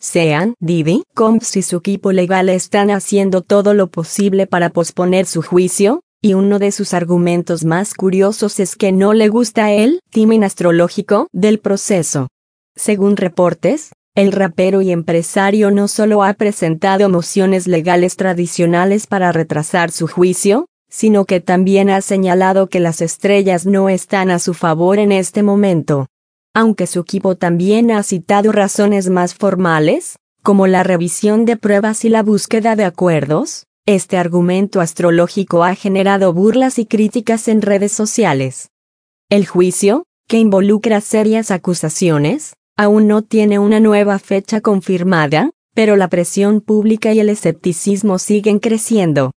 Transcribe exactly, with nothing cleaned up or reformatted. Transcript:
Sean Diddy Combs y su equipo legal están haciendo todo lo posible para posponer su juicio, y uno de sus argumentos más curiosos es que no le gusta el timing astrológico del proceso. Según reportes, el rapero y empresario no solo ha presentado mociones legales tradicionales para retrasar su juicio, sino que también ha señalado que las estrellas no están a su favor en este momento. Aunque su equipo también ha citado razones más formales, como la revisión de pruebas y la búsqueda de acuerdos, este argumento astrológico ha generado burlas y críticas en redes sociales. El juicio, que involucra serias acusaciones, aún no tiene una nueva fecha confirmada, pero la presión pública y el escepticismo siguen creciendo.